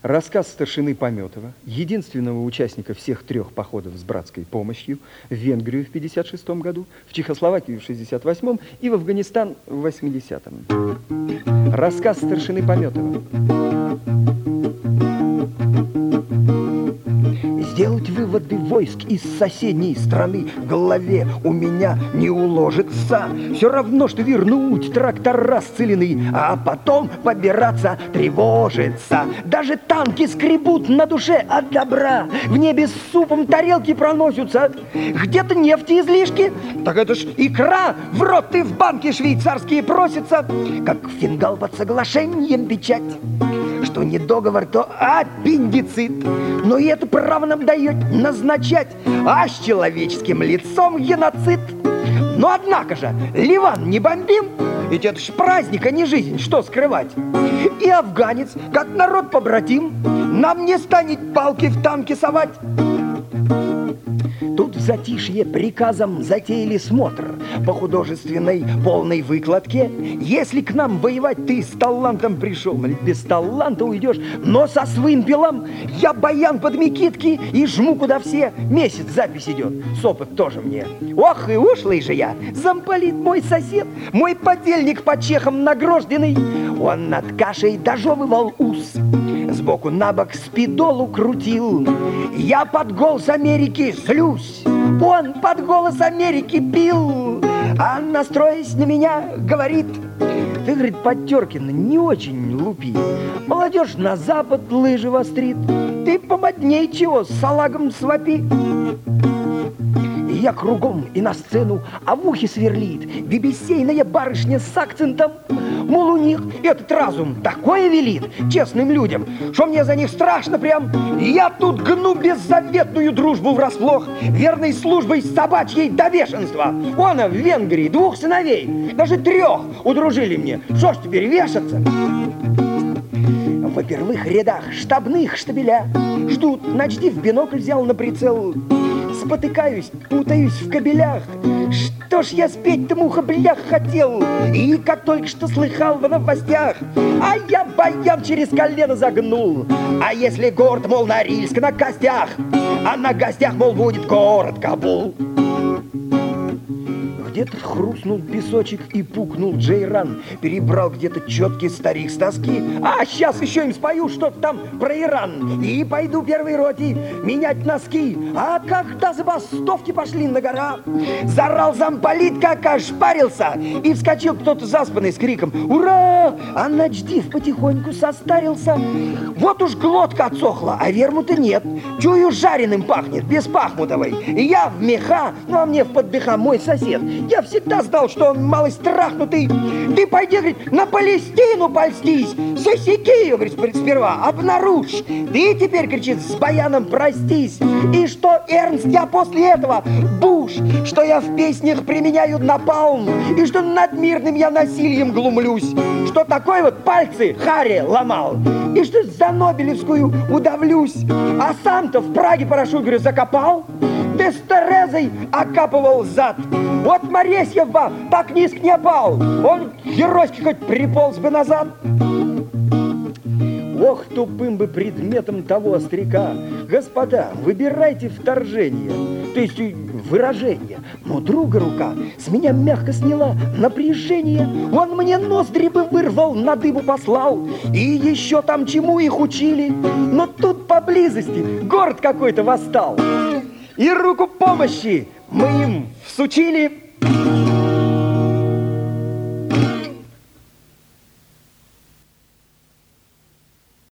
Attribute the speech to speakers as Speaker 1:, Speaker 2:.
Speaker 1: Рассказ старшины Пометова, единственного участника всех 3 походов с братской помощью в Венгрию в 1956 году, в Чехословакию в 1968 и в Афганистан в 1980. Рассказ старшины Пометова.
Speaker 2: Сделать выводы войск из соседней страны в голове у меня не уложится. Все равно, что вернуть трактора с целины, а потом побираться, тревожиться. Даже танки скребут на душе от добра. В небе с супом тарелки проносятся. Где-то нефти излишки, так это ж икра в рот и в банки швейцарские просятся. Как фингал под соглашением печать, что не договор, то аппендицит. Но и это право нам дает назначать, а с человеческим лицом геноцид. Но однако же, Ливан не бомбим, ведь это ж праздник, а не жизнь, что скрывать. И афганец, как народ побратим, нам не станет палки в танки совать. Тут в затишье приказом затеяли смотр по художественной полной выкладке. Если к нам воевать ты с талантом пришел, без таланта уйдешь, но со вымпелом я баян под мекитки и жму куда все. Месяц запись идет, сопот тоже мне. Ох и ушлый же я, замполит мой сосед, мой подельник по чехам награжденный. Он над кашей дожевывал ус, сбоку на бок спидолу крутил. Я под голос Америки злюсь, он под голос Америки пил. А настроясь на меня, говорит: ты, говорит, Подтеркин, не очень лупи. Молодежь на запад лыжи вострит. Ты помодней чего, с салагом свопи. И я кругом и на сцену, а в ухе сверлит бибисейная барышня с акцентом. Мол, у них этот разум такое велит честным людям, что мне за них страшно прям. Я тут гну беззаветную дружбу врасплох, верной службой собачьей до бешенства. Она в Венгрии 2 сыновей, даже 3 удружили мне. Что ж теперь вешаться? Во первых рядах штабных штабеля ждут, начди в бинокль взял на прицел. Спотыкаюсь, путаюсь в кабелях. Что ж я спеть-то, муха-блях, хотел? И как только что слыхал в новостях, а я баян через колено загнул. А если город, мол, Норильск на костях, а на гостях, мол, будет город Кабул. Где-то хрустнул песочек и пукнул Джейран. Перебрал где-то четкий старик с тоски. А сейчас еще им спою что-то там про Иран. И пойду первой роте менять носки. А когда забастовки пошли на гора, заорал замполит, как ошпарился. И вскочил кто-то заспанный с криком: ура! А начдив потихоньку состарился. Вот уж глотка отсохла, а вермута нет. Чую, жареным пахнет, без пахмутовой. И я в меха, ну а мне в подмеха мой сосед. Я всегда знал, что он малость страхнутый. Ты пойди, говорит, на Палестину польстись. Засеки ее, говорит, сперва, обнаружь. Ты теперь, кричит, с баяном простись. И что, Эрнст, я после этого Буш, что я в песнях применяю напалм, и что над мирным я насилием глумлюсь, что такой вот пальцы Харри ломал, и что за Нобелевскую удавлюсь. А сам-то в Праге парашют, говорю, закопал, да с Терезой окапывал зад. Вот Моресьев бы так низко не опал, он геройски хоть приполз бы назад. Ох, тупым бы предметом того остряка. Господа, выбирайте вторжение, то есть выражение. Но друга рука с меня мягко сняла напряжение. Он мне ноздри бы вырвал, на дыбу послал. И еще там чему их учили. Но тут поблизости город какой-то восстал. И руку помощи мы им всучили.